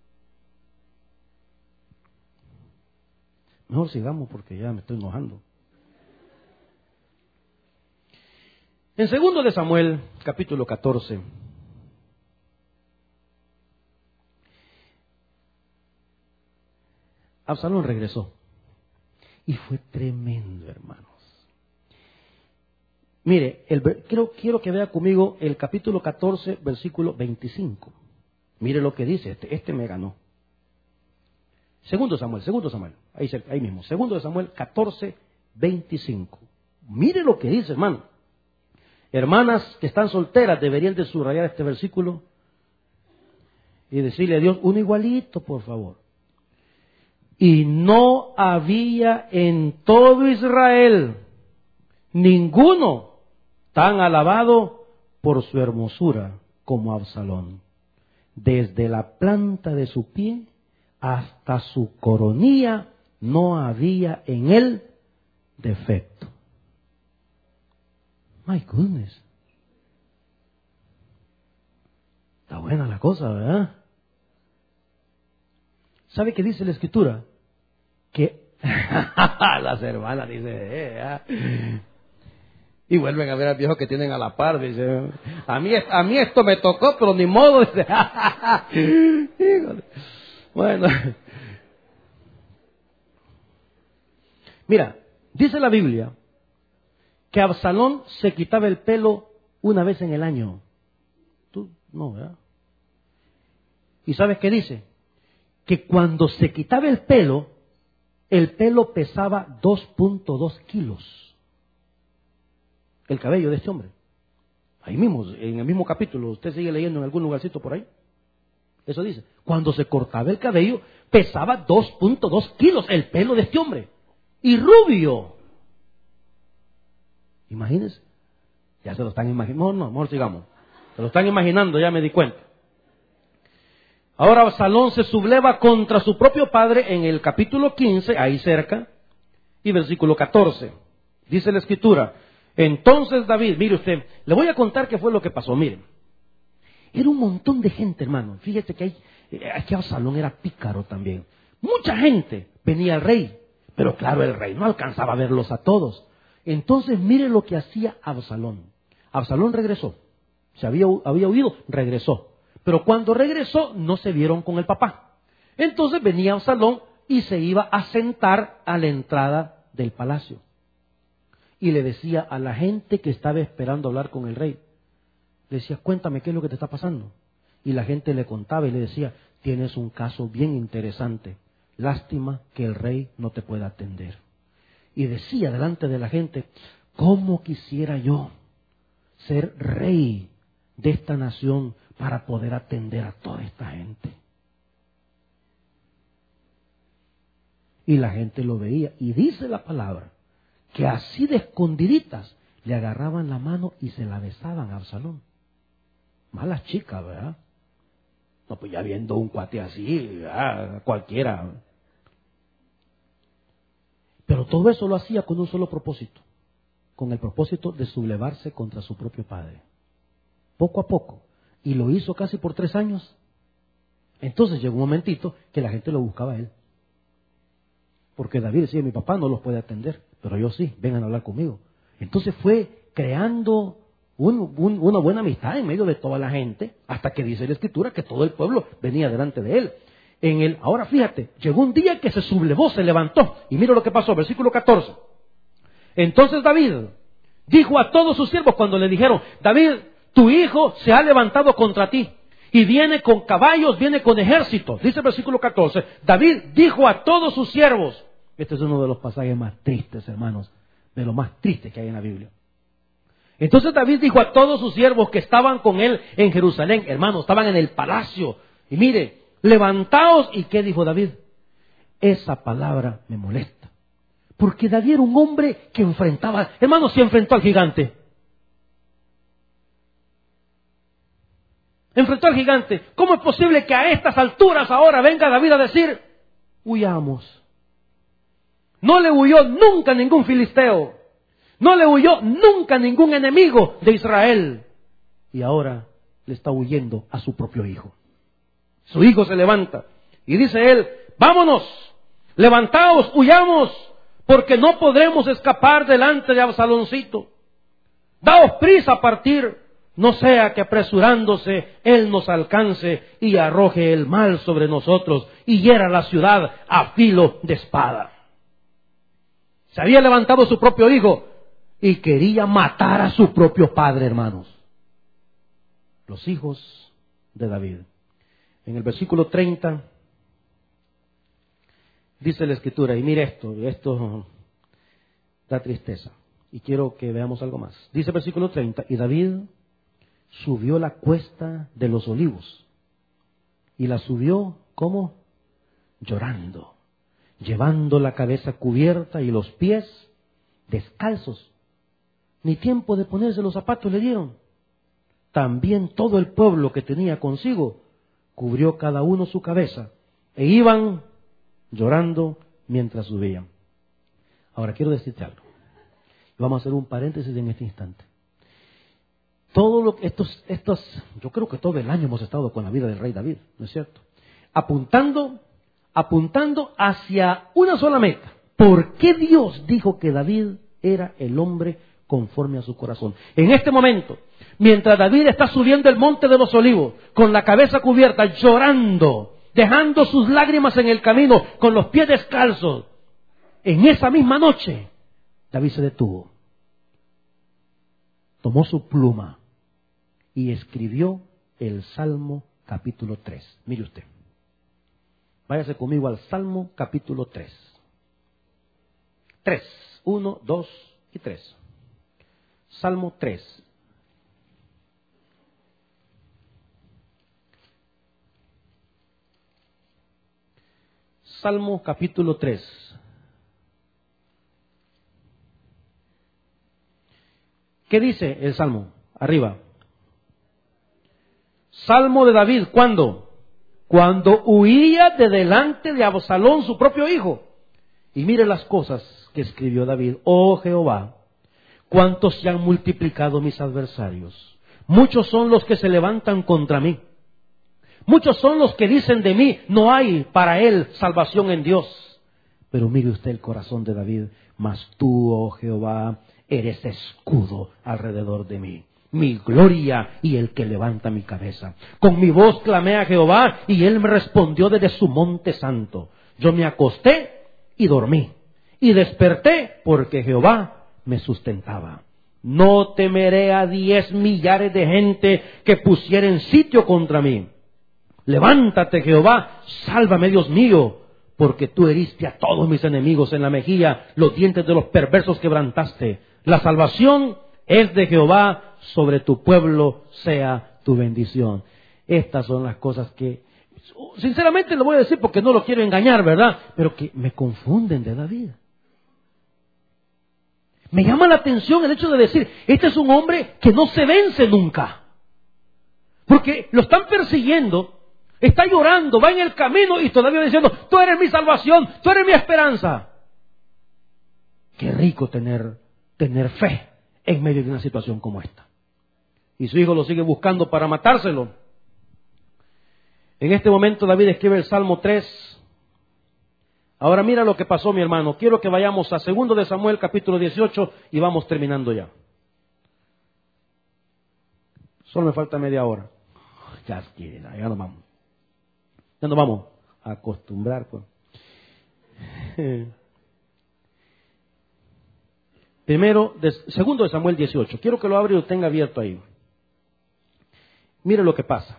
Mejor sigamos porque ya me estoy enojando. En segundo de Samuel, capítulo catorce. Absalón regresó. Y fue tremendo, hermanos. Mire, el, quiero, quiero que vea conmigo el capítulo catorce, versículo veinticinco. Mire lo que dice, este, este me ganó. Segundo Samuel, segundo Samuel, ahí, ahí mismo. Segundo de Samuel, catorce, veinticinco. Mire lo que dice, hermano. Hermanas que están solteras deberían de subrayar este versículo y decirle a Dios uno igualito, por favor. Y no había en todo Israel ninguno tan alabado por su hermosura como Absalón. Desde la planta de su pie hasta su coronilla no había en él defecto. My goodness. Está buena la cosa, ¿verdad? ¿Sabe qué dice la Escritura? Que las hermanas dicen, eh, eh. Y vuelven a ver al viejo que tienen a la par, dice, a mí, a mí esto me tocó, pero ni modo. Dice, bueno, mira, dice la Biblia que Absalón se quitaba el pelo una vez en el año. Tú no, ¿verdad? ¿Y sabes qué dice? Que cuando se quitaba el pelo, el pelo pesaba dos punto dos kilos. El cabello de este hombre. Ahí mismo, en el mismo capítulo, usted sigue leyendo en algún lugarcito por ahí. Eso dice. Cuando se cortaba el cabello, pesaba dos punto dos kilos el pelo de este hombre. Y rubio. Imagínense. Ya se lo están imaginando. No, no, mejor sigamos. Se lo están imaginando, ya me di cuenta. Ahora Absalón se subleva contra su propio padre en el capítulo quince, ahí cerca, y versículo catorce. Dice la Escritura, entonces David, mire usted, le voy a contar qué fue lo que pasó, miren. Era un montón de gente, hermano. Fíjate que hay, aquí Absalón era pícaro también. Mucha gente venía al rey, pero claro, el rey no alcanzaba a verlos a todos. Entonces mire lo que hacía Absalón. Absalón regresó. Se había, había huido, regresó. Pero cuando regresó, no se vieron con el papá. Entonces venía Absalón y se iba a sentar a la entrada del palacio. Y le decía a la gente que estaba esperando hablar con el rey, le decía, cuéntame qué es lo que te está pasando. Y la gente le contaba y le decía, tienes un caso bien interesante. Lástima que el rey no te pueda atender. Y decía delante de la gente, ¿cómo quisiera yo ser rey de esta nación para poder atender a toda esta gente? Y la gente lo veía. Y dice la palabra que así de escondiditas le agarraban la mano y se la besaban a Absalón. Malas chicas, ¿verdad? No, pues ya viendo un cuate así, ¿verdad? Cualquiera. Pero todo eso lo hacía con un solo propósito. Con el propósito de sublevarse contra su propio padre. Poco a poco. Y lo hizo casi por tres años. Entonces llegó un momentito que la gente lo buscaba a él. Porque David decía, mi papá no los puede atender, pero yo sí, vengan a hablar conmigo. Entonces fue creando un, un, una buena amistad en medio de toda la gente, hasta que dice la Escritura que todo el pueblo venía delante de él. En el, ahora fíjate, llegó un día que se sublevó, se levantó, y mira lo que pasó, versículo catorce. Entonces David dijo a todos sus siervos cuando le dijeron, David, tu hijo se ha levantado contra ti. Y viene con caballos, viene con ejércitos. Dice el versículo catorce. David dijo a todos sus siervos. Este es uno de los pasajes más tristes, hermanos. De lo más triste que hay en la Biblia. Entonces David dijo a todos sus siervos que estaban con él en Jerusalén. Hermanos, estaban en el palacio. Y mire, levantaos. ¿Y qué dijo David? Esa palabra me molesta. Porque David era un hombre que enfrentaba. Hermanos, se enfrentó al gigante. Enfrentó al gigante. ¿Cómo es posible que a estas alturas ahora venga David a decir, huyamos? No le huyó nunca ningún filisteo. No le huyó nunca ningún enemigo de Israel. Y ahora le está huyendo a su propio hijo. Su hijo se levanta y dice él, vámonos, levantaos, huyamos, porque no podremos escapar delante de Absaloncito. Daos prisa a partir. No sea que apresurándose él nos alcance y arroje el mal sobre nosotros y hiera la ciudad a filo de espada. Se había levantado su propio hijo y quería matar a su propio padre, hermanos. Los hijos de David. En el versículo treinta dice la Escritura, y mire esto, esto da tristeza. Y quiero que veamos algo más. Dice el versículo treinta, y David subió la cuesta de los olivos. Y la subió, ¿cómo? Llorando, llevando la cabeza cubierta y los pies descalzos. Ni tiempo de ponerse los zapatos le dieron. También todo el pueblo que tenía consigo cubrió cada uno su cabeza e iban llorando mientras subían. Ahora quiero decirte algo. Vamos a hacer un paréntesis en este instante. Todo lo que estos, estos, yo creo que todo el año hemos estado con la vida del rey David, ¿no es cierto? Apuntando, apuntando hacia una sola meta. ¿Por qué Dios dijo que David era el hombre conforme a su corazón? En este momento, mientras David está subiendo el monte de los olivos, con la cabeza cubierta, llorando, dejando sus lágrimas en el camino, con los pies descalzos, en esa misma noche, David se detuvo, tomó su pluma y escribió el Salmo capítulo tres. Mire usted. Váyase conmigo al Salmo capítulo tres. tres. uno, dos y tres. Salmo tres. Salmo capítulo tres. ¿Qué dice el Salmo? Arriba. Salmo de David, ¿cuándo? Cuando huía de delante de Absalón, su propio hijo. Y mire las cosas que escribió David. Oh Jehová, cuántos se han multiplicado mis adversarios. Muchos son los que se levantan contra mí. Muchos son los que dicen de mí, no hay para él salvación en Dios. Pero mire usted el corazón de David. Mas tú, oh Jehová, eres escudo alrededor de mí, mi gloria y el que levanta mi cabeza. Con mi voz clamé a Jehová y él me respondió desde su monte santo. Yo me acosté y dormí, y desperté porque Jehová me sustentaba. No temeré a diez millares de gente que pusieren sitio contra mí. Levántate, Jehová, sálvame, Dios mío, porque tú heriste a todos mis enemigos en la mejilla, los dientes de los perversos quebrantaste. La salvación es de Jehová, sobre tu pueblo sea tu bendición. Estas son las cosas que, sinceramente lo voy a decir porque no lo quiero engañar, ¿verdad? Pero que me confunden de David. Me llama la atención el hecho de decir, este es un hombre que no se vence nunca. Porque lo están persiguiendo, está llorando, va en el camino y todavía diciendo, tú eres mi salvación, tú eres mi esperanza. Qué rico tener, tener fe en medio de una situación como esta. Y su hijo lo sigue buscando para matárselo. En este momento David escribe el Salmo tres. Ahora mira lo que pasó, mi hermano. Quiero que vayamos a segundo de Samuel, capítulo dieciocho, y vamos terminando ya. Solo me falta media hora. Ya, ya nos vamos. Ya nos vamos a acostumbrar, pues. Primero, de, segundo de Samuel dieciocho. Quiero que lo abra y lo tenga abierto ahí. Mire lo que pasa.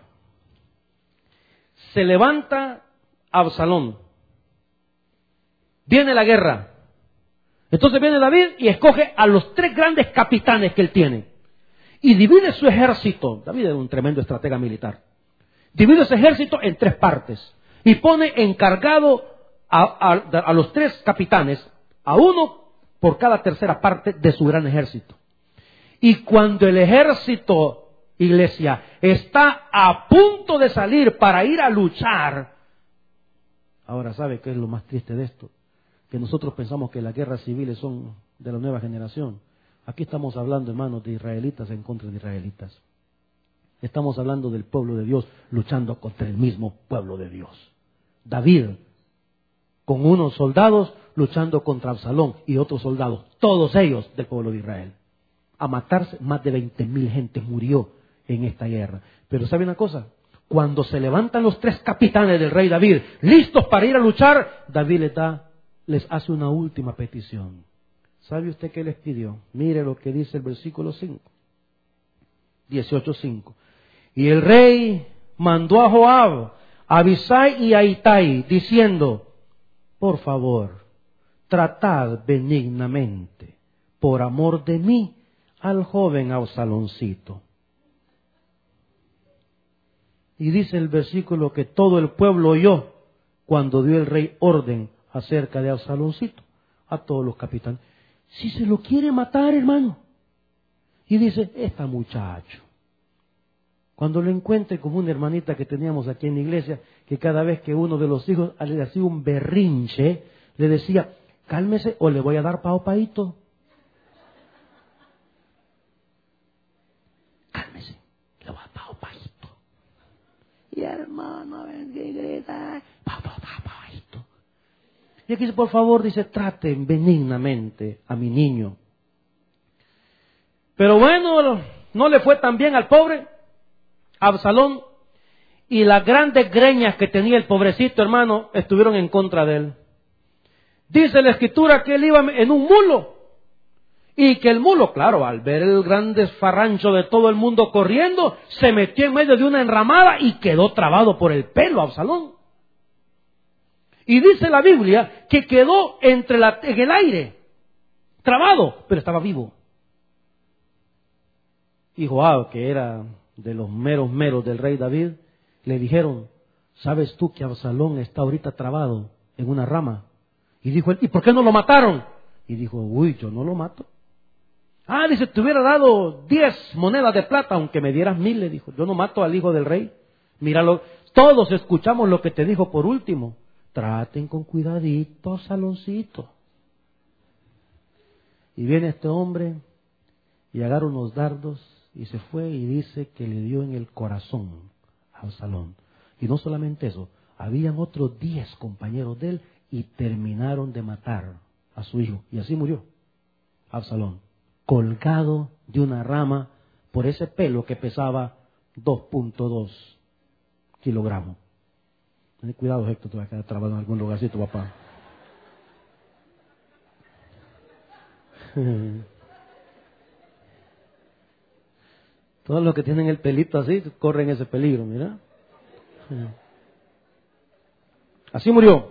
Se levanta Absalón. Viene la guerra. Entonces viene David y escoge a los tres grandes capitanes que él tiene. Y divide su ejército. David era un tremendo estratega militar. Divide ese ejército en tres partes. Y pone encargado a, a, a los tres capitanes, a uno por cada tercera parte de su gran ejército. Y cuando el ejército, iglesia, está a punto de salir para ir a luchar. Ahora, ¿sabe qué es lo más triste de esto? Que nosotros pensamos que las guerras civiles son de la nueva generación. Aquí estamos hablando, hermanos, de israelitas en contra de israelitas. Estamos hablando del pueblo de Dios luchando contra el mismo pueblo de Dios. David, con unos soldados luchando contra Absalón y otros soldados, todos ellos del pueblo de Israel. A matarse, más de veinte mil gente murió en esta guerra. Pero ¿sabe una cosa? Cuando se levantan los tres capitanes del rey David, listos para ir a luchar, David les da les hace una última petición. ¿Sabe usted qué les pidió? Mire lo que dice el versículo cinco. dieciocho cinco. Y el rey mandó a Joab, a Abisai y a Itai, diciendo, por favor, tratad benignamente, por amor de mí, al joven Absaloncito. Y dice el versículo que todo el pueblo oyó cuando dio el rey orden acerca de Absaloncito a todos los capitanes. Si se lo quiere matar, hermano. Y dice, esta muchacho. Cuando lo encuentre como una hermanita que teníamos aquí en la iglesia, que cada vez que uno de los hijos le hacía un berrinche, le decía, cálmese o le voy a dar pao paito. Cálmese, le voy a dar pao paito. Y hermano, ven que grita, pao, pao, pao, paito. Y aquí dice, por favor, dice, traten benignamente a mi niño. Pero bueno, no le fue tan bien al pobre Absalón, y las grandes greñas que tenía el pobrecito hermano estuvieron en contra de él. Dice la escritura que él iba en un mulo, y que el mulo, claro, al ver el gran desfarrancho de todo el mundo corriendo, se metió en medio de una enramada y quedó trabado por el pelo Absalón. Y dice la Biblia que quedó entre la, en el aire, trabado, pero estaba vivo. Y Joab, que era de los meros meros del rey David, le dijeron, ¿sabes tú que Absalón está ahorita trabado en una rama? Y dijo él, ¿y por qué no lo mataron? Y dijo, uy, yo no lo mato. Ah, dice, te hubiera dado diez monedas de plata, aunque me dieras mil, le dijo, yo no mato al hijo del rey. Míralo, todos escuchamos lo que te dijo por último. Traten con cuidadito a Absaloncito. Y viene este hombre y agarra unos dardos y se fue y dice que le dio en el corazón a Absalón. Y no solamente eso, habían otros diez compañeros de él y terminaron de matar a su hijo. Y así murió Absalón, colgado de una rama por ese pelo que pesaba dos punto dos kilogramos. Ten cuidado, Héctor, te vas a quedar trabado en algún lugarcito, papá. Todos los que tienen el pelito así corren ese peligro, mira. Así murió.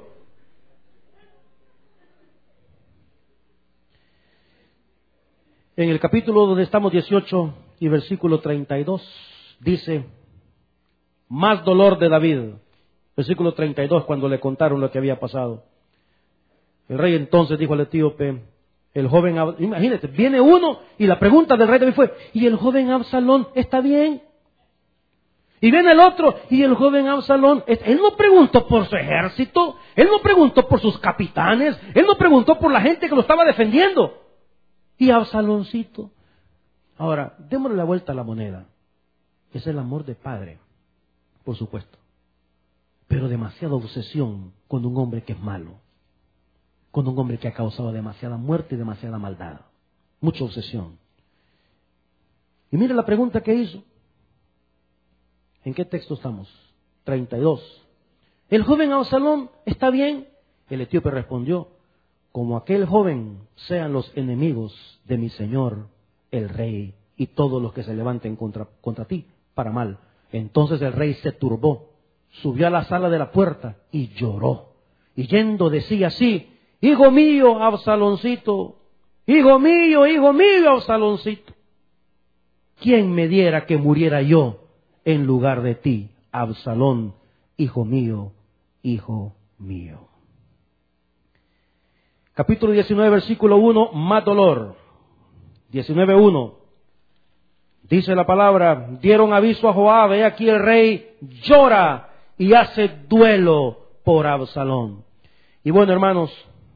En el capítulo donde estamos, dieciocho y versículo treinta y dos, dice, más dolor de David. Versículo treinta y dos, cuando le contaron lo que había pasado. El rey entonces dijo al etíope, el joven, imagínate, viene uno y la pregunta del rey David fue, ¿y el joven Absalón está bien? Y viene el otro, y el joven Absalón, él no preguntó por su ejército, él no preguntó por sus capitanes, él no preguntó por la gente que lo estaba defendiendo. Y Absaloncito. Ahora, démosle la vuelta a la moneda. Es el amor de padre, por supuesto. Pero demasiada obsesión con un hombre que es malo. Con un hombre que ha causado demasiada muerte y demasiada maldad. Mucha obsesión. Y mire la pregunta que hizo. ¿En qué texto estamos? treinta y dos. ¿El joven Absalón está bien? El etíope respondió, como aquel joven sean los enemigos de mi señor, el rey, y todos los que se levanten contra, contra ti, para mal. Entonces el rey se turbó, subió a la sala de la puerta y lloró. Y yendo decía así, hijo mío, Absaloncito, hijo mío, hijo mío, Absaloncito. ¿Quién me diera que muriera yo en lugar de ti, Absalón, hijo mío, hijo mío? Capítulo diecinueve, versículo uno, más dolor. diecinueve uno. Dice la palabra, dieron aviso a Joab, he aquí el rey llora y hace duelo por Absalón. Y bueno, hermanos,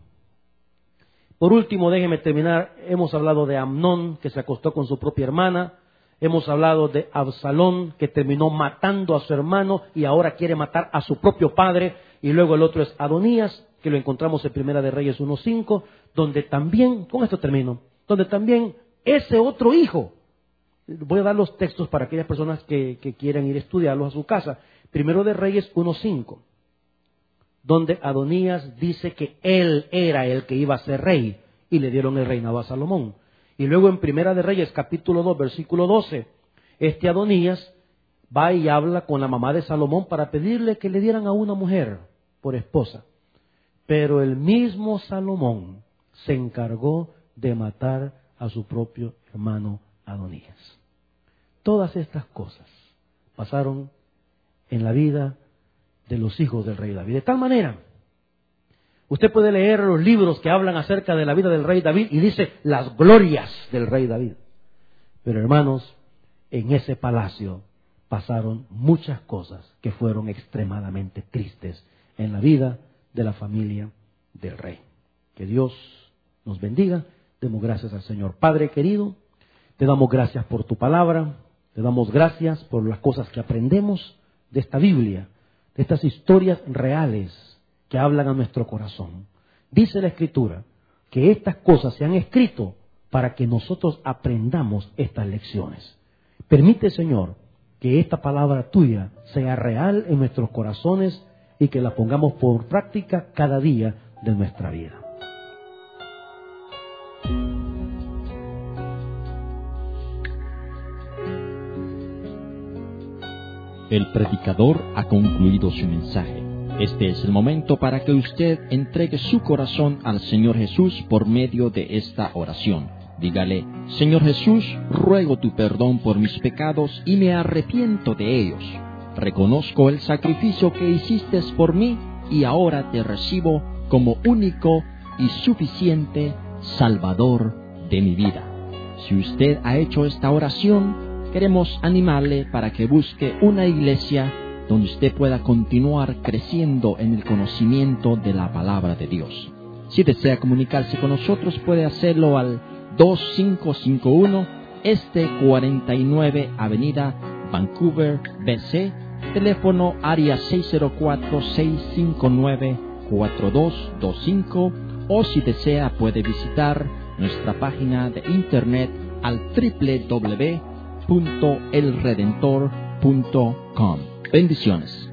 por último, déjenme terminar. Hemos hablado de Amnón, que se acostó con su propia hermana. Hemos hablado de Absalón, que terminó matando a su hermano y ahora quiere matar a su propio padre. Y luego el otro es Adonías, que lo encontramos en Primera de Reyes uno cinco, donde también, con esto termino, donde también ese otro hijo, voy a dar los textos para aquellas personas que, que quieran ir a estudiarlos a su casa. Primero de Reyes uno cinco, donde Adonías dice que él era el que iba a ser rey y le dieron el reinado a Salomón. Y luego en Primera de Reyes capítulo dos, versículo doce, este Adonías va y habla con la mamá de Salomón para pedirle que le dieran a una mujer por esposa. Pero el mismo Salomón se encargó de matar a su propio hermano Adonías. Todas estas cosas pasaron en la vida de los hijos del rey David. De tal manera, usted puede leer los libros que hablan acerca de la vida del rey David y dice las glorias del rey David. Pero hermanos, en ese palacio pasaron muchas cosas que fueron extremadamente tristes en la vida de la familia del rey. Que Dios nos bendiga. Demos gracias al Señor. Padre querido, te damos gracias por tu palabra, te damos gracias por las cosas que aprendemos de esta Biblia, de estas historias reales que hablan a nuestro corazón. Dice la Escritura que estas cosas se han escrito para que nosotros aprendamos estas lecciones. Permite, Señor, que esta palabra tuya sea real en nuestros corazones y que la pongamos por práctica cada día de nuestra vida. El predicador ha concluido su mensaje. Este es el momento para que usted entregue su corazón al Señor Jesús por medio de esta oración. Dígale, Señor Jesús, ruego tu perdón por mis pecados y me arrepiento de ellos. Reconozco el sacrificio que hiciste por mí y ahora te recibo como único y suficiente Salvador de mi vida. Si usted ha hecho esta oración, queremos animarle para que busque una iglesia donde usted pueda continuar creciendo en el conocimiento de la palabra de Dios. Si desea comunicarse con nosotros, puede hacerlo al dos cinco cinco uno Este cuarenta y nueve Avenida Vancouver, B C, teléfono área seis cero cuatro, seis cinco nueve, cuatro dos dos cinco, o si desea puede visitar nuestra página de internet al doble u doble u doble u punto el redentor punto com. Bendiciones.